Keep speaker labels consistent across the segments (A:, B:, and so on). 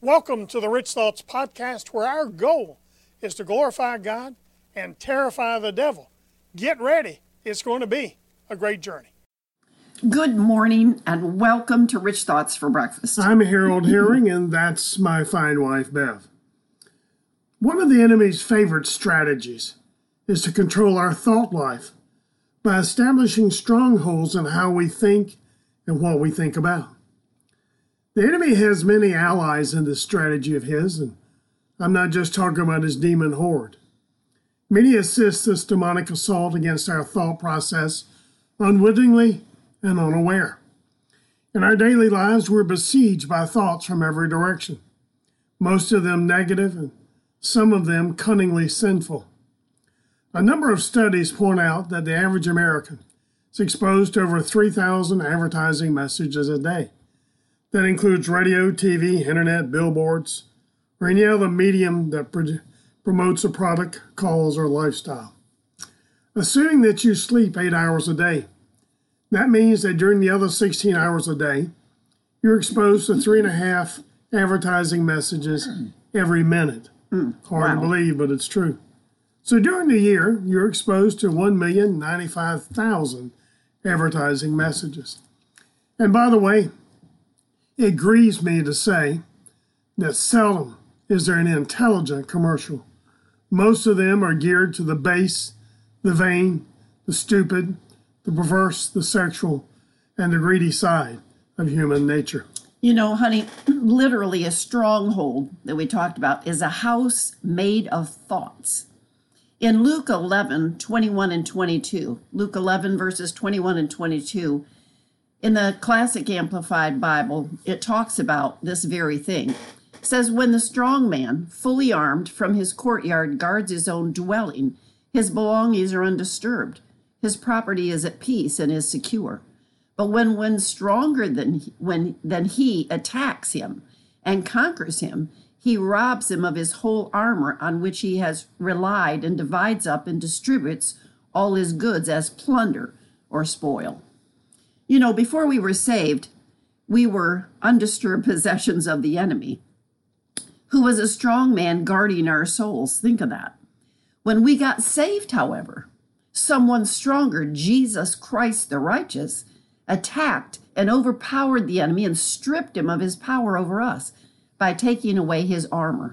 A: Welcome to the Rich Thoughts Podcast, where our goal is to glorify God and terrify the devil. Get ready. It's going to be a great journey.
B: Good morning and welcome to Rich Thoughts for Breakfast.
C: I'm Harold Herring, and that's my fine wife, Bev. One of the enemy's favorite strategies is to control our thought life by establishing strongholds in how we think and what we think about. The enemy has many allies in this strategy of his, and I'm not just talking about his demon horde. Many assist this demonic assault against our thought process unwittingly and unaware. In our daily lives, we're besieged by thoughts from every direction, most of them negative and some of them cunningly sinful. A number of studies point out that the average American is exposed to over 3,000 advertising messages a day. That includes radio, TV, internet, billboards, or any other medium that promotes a product, cause, or lifestyle. Assuming that you sleep 8 hours a day, that means that during the other 16 hours a day, you're exposed to 3.5 advertising messages every minute. Hard to believe, but it's true. So during the year, you're exposed to 1,095,000 advertising messages. And by the way, it grieves me to say that seldom is there an intelligent commercial. Most of them are geared to the base, the vain, the stupid, the perverse, the sexual, and the greedy side of human nature.
B: You know, honey, literally a stronghold that we talked about is a house made of thoughts. In Luke 11, 21 and 22, Luke 11 verses 21 and 22, in the Classic Amplified Bible, it talks about this very thing. It says, when the strong man, fully armed from his courtyard, guards his own dwelling, his belongings are undisturbed. His property is at peace and is secure. But when one stronger than he attacks him and conquers him, he robs him of his whole armor on which he has relied and divides up and distributes all his goods as plunder or spoil. You know, before we were saved, we were undisturbed possessions of the enemy, who was a strong man guarding our souls. Think of that. When we got saved, however, someone stronger, Jesus Christ the righteous, attacked and overpowered the enemy and stripped him of his power over us by taking away his armor.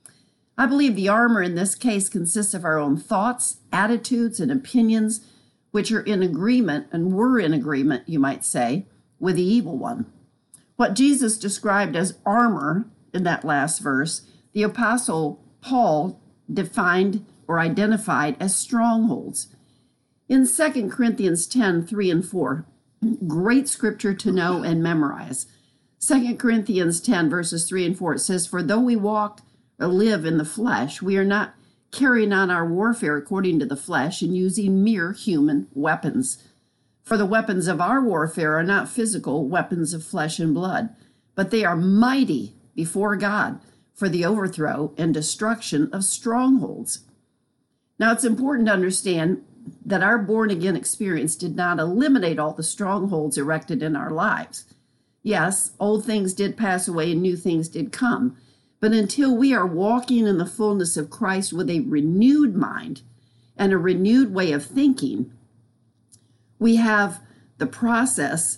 B: I believe the armor in this case consists of our own thoughts, attitudes, and opinions, which are in agreement, and were in agreement, you might say, with the evil one. What Jesus described as armor in that last verse, the Apostle Paul defined or identified as strongholds. In 2 Corinthians 10, 3 and 4, great scripture to know and memorize. 2 Corinthians 10, verses 3 and 4, it says, for though we walk or live in the flesh, we are not carrying on our warfare according to the flesh and using mere human weapons. For the weapons of our warfare are not physical weapons of flesh and blood, but they are mighty before God for the overthrow and destruction of strongholds. Now, it's important to understand that our born-again experience did not eliminate all the strongholds erected in our lives. Yes, old things did pass away and new things did come. But until we are walking in the fullness of Christ with a renewed mind and a renewed way of thinking, we have the process,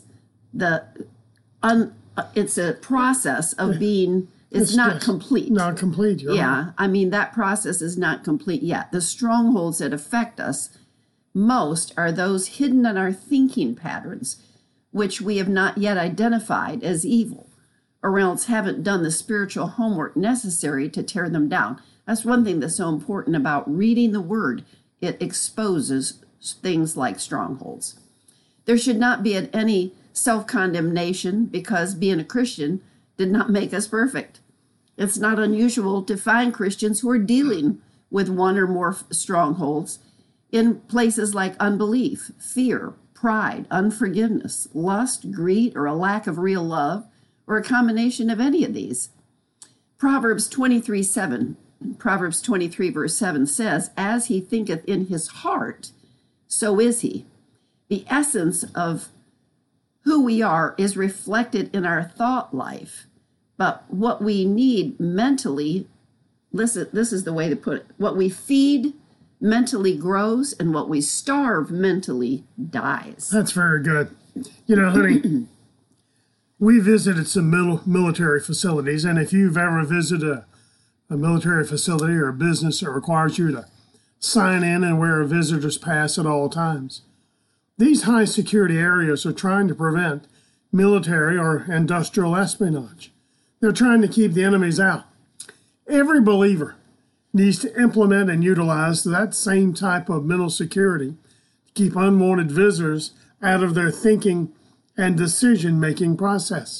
B: it's a process of being, it's not complete.
C: Not complete,
B: yeah. I mean, that process is not complete yet. The strongholds that affect us most are those hidden in our thinking patterns, which we have not yet identified as evil, or else haven't done the spiritual homework necessary to tear them down. That's one thing that's so important about reading the Word. It exposes things like strongholds. There should not be any self-condemnation because being a Christian did not make us perfect. It's not unusual to find Christians who are dealing with one or more strongholds in places like unbelief, fear, pride, unforgiveness, lust, greed, or a lack of real love, or a combination of any of these. Proverbs 23, verse 7 says, as he thinketh in his heart, so is he. The essence of who we are is reflected in our thought life, But what we need mentally, this is the way to put it. What we feed mentally grows, and what we starve mentally dies.
C: That's very good. You know, honey, we visited some military facilities, and if you've ever visited a military facility or a business that requires you to sign in and wear a visitor's pass at all times, these high security areas are trying to prevent military or industrial espionage. They're trying to keep the enemies out. Every believer needs to implement and utilize that same type of mental security to keep unwanted visitors out of their thinking and decision-making process.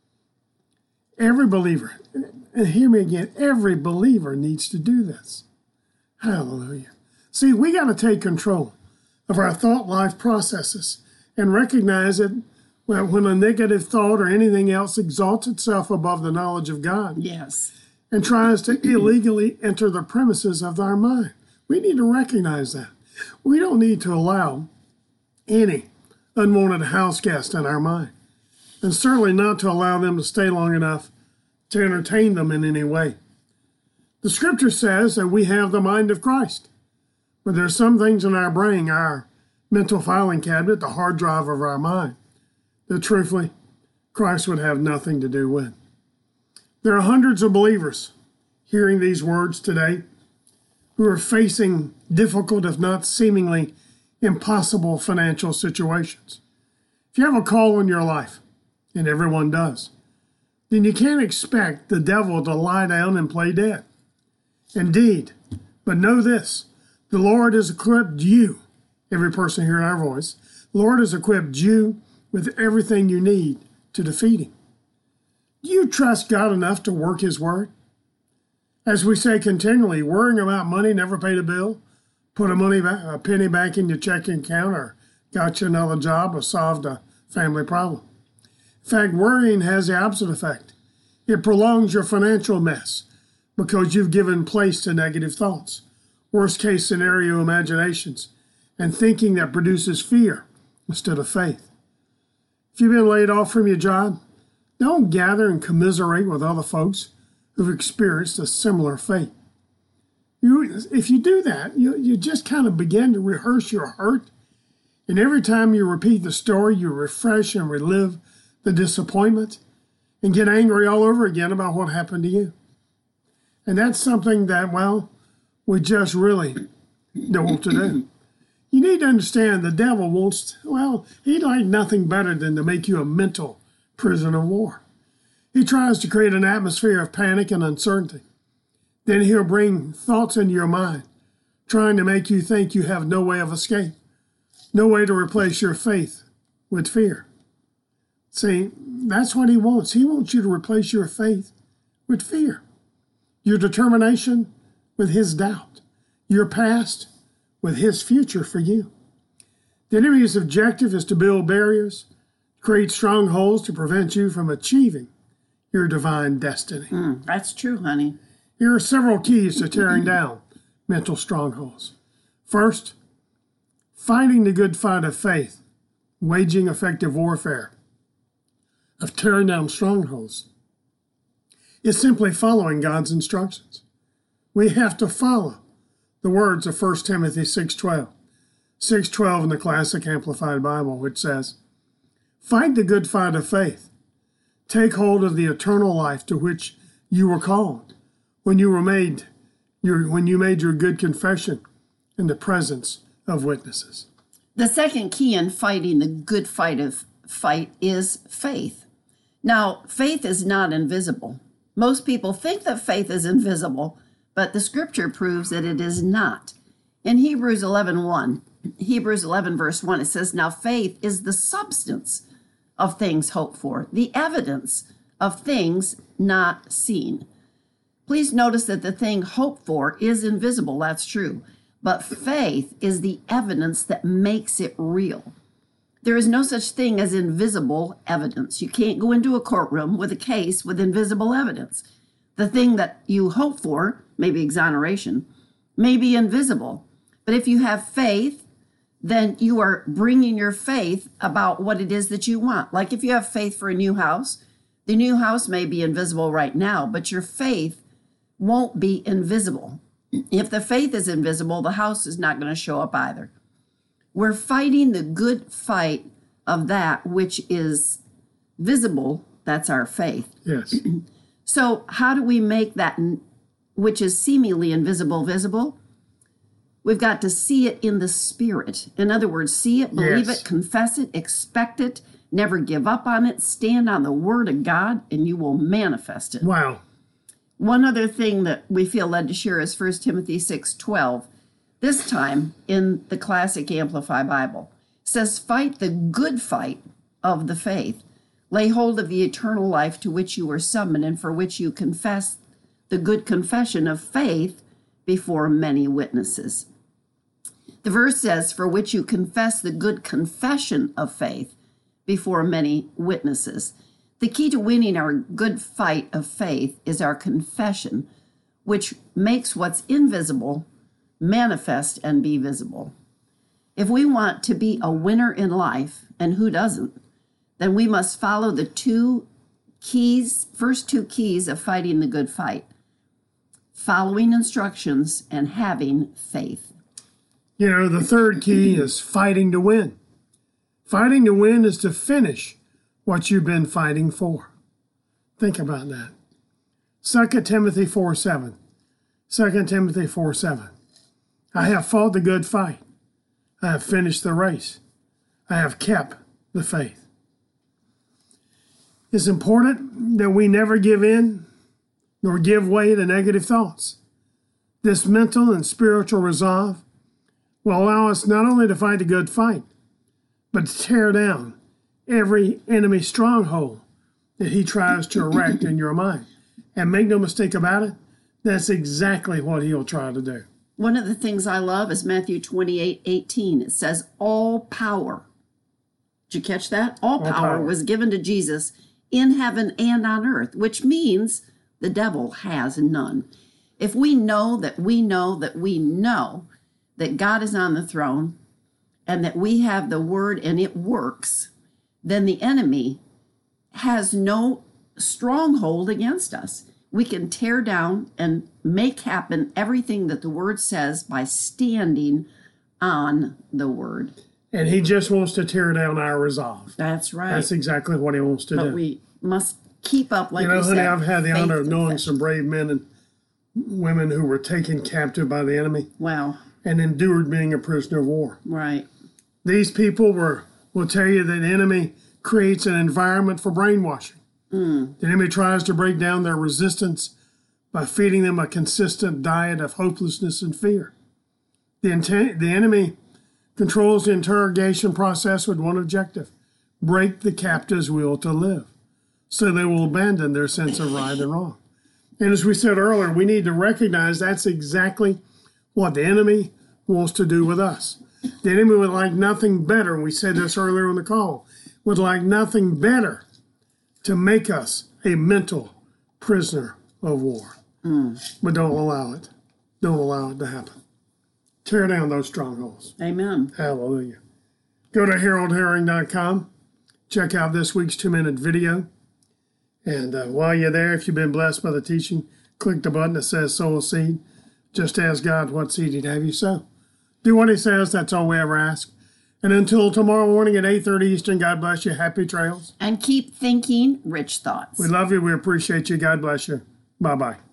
C: Every believer, and hear me again, every believer needs to do this. Hallelujah. See, we got to take control of our thought life processes and recognize that when a negative thought or anything else exalts itself above the knowledge of God,
B: Yes.
C: and tries to illegally enter the premises of our mind. We need to recognize that. We don't need to allow any unwanted house guest in our mind, and certainly not to allow them to stay long enough to entertain them in any way. The scripture says that we have the mind of Christ, but there's some things in our brain, our mental filing cabinet, the hard drive of our mind, that truthfully Christ would have nothing to do with. There are hundreds of believers hearing these words today who are facing difficult, if not seemingly impossible financial situations. If you have a call in your life, and everyone does, then you can't expect the devil to lie down and play dead. Indeed, but know this, the Lord has equipped you, every person hearing our voice, the Lord has equipped you with everything you need to defeat him. Do you trust God enough to work his word? As we say continually, worrying about money never paid a bill, put a penny back in your checking account, or got you another job, or solved a family problem. In fact, worrying has the opposite effect. It prolongs your financial mess because you've given place to negative thoughts, worst case scenario imaginations, and thinking that produces fear instead of faith. If you've been laid off from your job, don't gather and commiserate with other folks who've experienced a similar fate. If you do that, you just kind of begin to rehearse your hurt, and every time you repeat the story, you refresh and relive the disappointment and get angry all over again about what happened to you. And that's something that, well, we just really don't want to do. You need to understand the devil wants, he'd like nothing better than to make you a mental prisoner of war. He tries to create an atmosphere of panic and uncertainty. Then he'll bring thoughts into your mind, trying to make you think you have no way of escape, no way to replace your faith with fear. See, that's what he wants. He wants you to replace your faith with fear, your determination with his doubt, your past with his future for you. The enemy's objective is to build barriers, create strongholds to prevent you from achieving your divine destiny.
B: That's true, honey.
C: Here are several keys to tearing down mental strongholds. First, fighting the good fight of faith, waging effective warfare of tearing down strongholds, is simply following God's instructions. We have to follow the words of 1 Timothy 6:12. 6:12 in the Classic Amplified Bible, which says, "Fight the good fight of faith. Take hold of the eternal life to which you were called when you made your good confession in the presence of witnesses."
B: The second key in fighting the good fight is faith. Now, faith is not invisible. Most people think that faith is invisible, but the scripture proves that it is not. In Hebrews 11 verse 1, it says, "Now faith is the substance of things hoped for, the evidence of things not seen." Please notice that the thing hoped for is invisible, that's true, but faith is the evidence that makes it real. There is no such thing as invisible evidence. You can't go into a courtroom with a case with invisible evidence. The thing that you hope for, maybe exoneration, may be invisible. But if you have faith, then you are bringing your faith about what it is that you want. Like if you have faith for a new house, The new house may be invisible right now, but your faith won't be invisible. If the faith is invisible, the house is not going to show up either. We're fighting the good fight of that which is visible. That's our faith.
C: Yes.
B: So how do we make that which is seemingly invisible visible? We've got to see it in the spirit. In other words, see it, believe
C: Yes.
B: it, confess it, expect it, never give up on it, stand on the word of God, and you will manifest it.
C: Wow.
B: One other thing that we feel led to share is 1 Timothy 6:12. This time in the Classic Amplify Bible. It says, fight the good fight of the faith. Lay hold of the eternal life to which you were summoned and for which you confess the good confession of faith before many witnesses. The verse says, for which you confess the good confession of faith before many witnesses. The key to winning our good fight of faith is our confession, which makes what's invisible manifest and be visible. If we want to be a winner in life, and who doesn't, then we must follow the first two keys of fighting the good fight: following instructions and having faith.
C: You know, the third key is fighting to win. Fighting to win is to finish what you've been fighting for. Think about that. 2 Timothy 4:7. 2 Timothy 4:7. I have fought the good fight. I have finished the race. I have kept the faith. It's important that we never give in nor give way to negative thoughts. This mental and spiritual resolve will allow us not only to fight a good fight, but to tear down every enemy stronghold that he tries to erect in your mind. And make no mistake about it, that's exactly what he'll try to do.
B: One of the things I love is Matthew 28:18. It says, all power. Did you catch that? All power was given to Jesus in heaven and on earth, which means the devil has none. If we know that we know that we know that God is on the throne and that we have the word and it works, then the enemy has no stronghold against us. We can tear down and make happen everything that the word says by standing on the word.
C: And he just wants to tear down our resolve.
B: That's right.
C: That's exactly what he wants to do.
B: But we must keep up, like
C: you know,
B: you
C: honey,
B: said.
C: I've had the honor of knowing
B: confession.
C: some brave men and women who were taken captive by the enemy
B: Wow.
C: and endured being a prisoner of war.
B: Right.
C: These people will tell you that the enemy creates an environment for brainwashing. The enemy tries to break down their resistance by feeding them a consistent diet of hopelessness and fear. The enemy controls the interrogation process with one objective: break the captive's will to live, so they will abandon their sense of right and wrong. And as we said earlier, we need to recognize that's exactly what the enemy wants to do with us. The enemy would like nothing better, and we said this earlier in the call, would like nothing better to make us a mental prisoner of war. But don't allow it. Don't allow it to happen. Tear down those strongholds.
B: Amen.
C: Hallelujah. Go to HaroldHerring.com. Check out this week's 2-minute video. And while you're there, if you've been blessed by the teaching, click the button that says sow a seed. Just ask God what seed he'd have you sow. Do what he says. That's all we ever ask. And until tomorrow morning at 8:30 Eastern, God bless you. Happy trails.
B: And keep thinking rich thoughts.
C: We love you. We appreciate you. God bless you. Bye-bye.